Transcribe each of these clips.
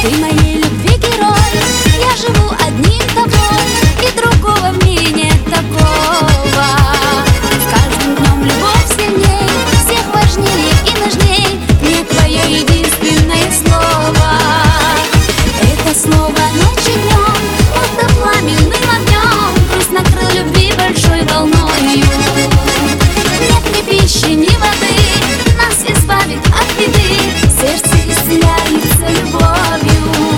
Ты моей любви герой, я живу одним тобой, и другого в мире нет такого. С каждым днем любовь сильней, всех важнее и нежней мне твое единственное слово. Это слово ночь и днем, будто пламенным огнем, грусть накрыл любви большой волною. Нет ни пищи, ни воды, нас избавит от беды, сердце исцеляется любовью.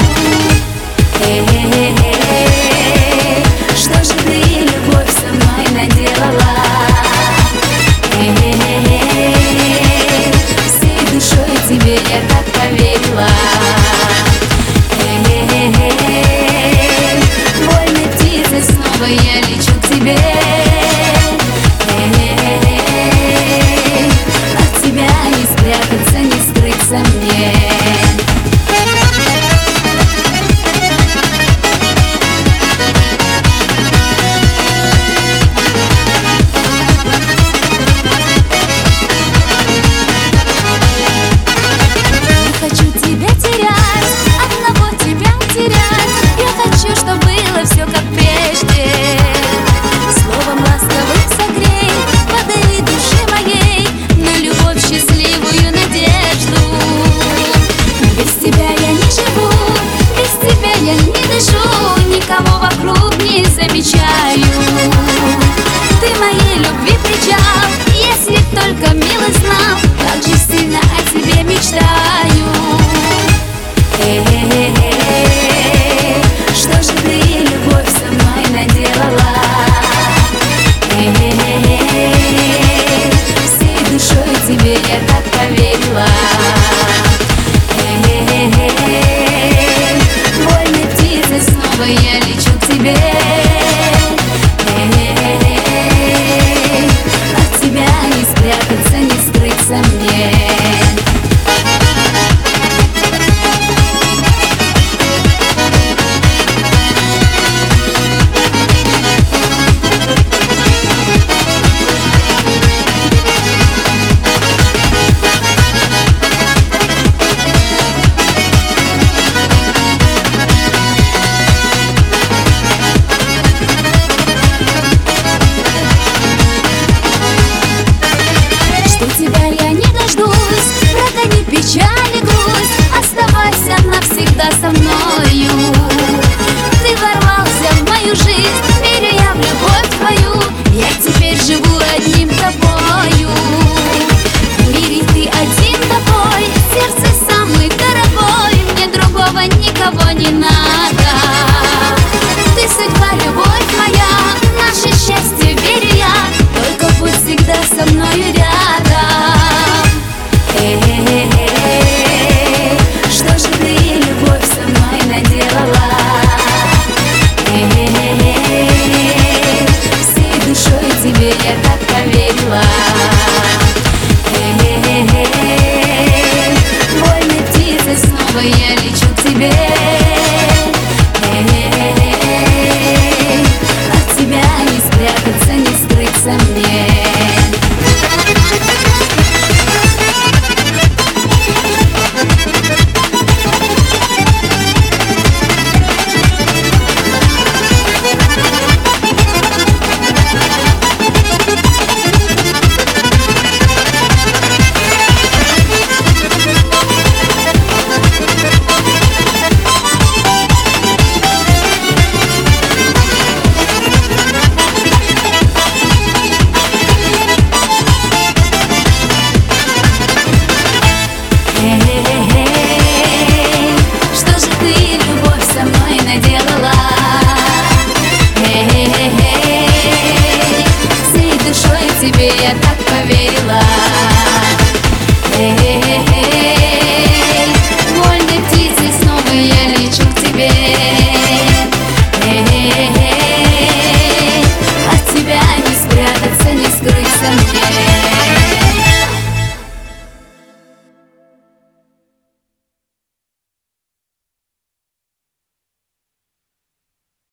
Что же ты, любовь, со мной наделала? Всей душой тебе я так поверила. Вольной птицей снова я лечу к тебе. От тебя не спрятаться, не скрыться мне. Никого вокруг не замечаю. Ты моей любви причал, если б только милый знал, как же сильно о тебе мечтаю. Что же ты, любовь, со мной наделала? Всей душой тебе я так поверила. Снова я лечу к тебе. От тебя не спрятаться, не скрыться мне. Печаль и грусть, оставайся навсегда со мною. Ты ворвался в мою жизнь,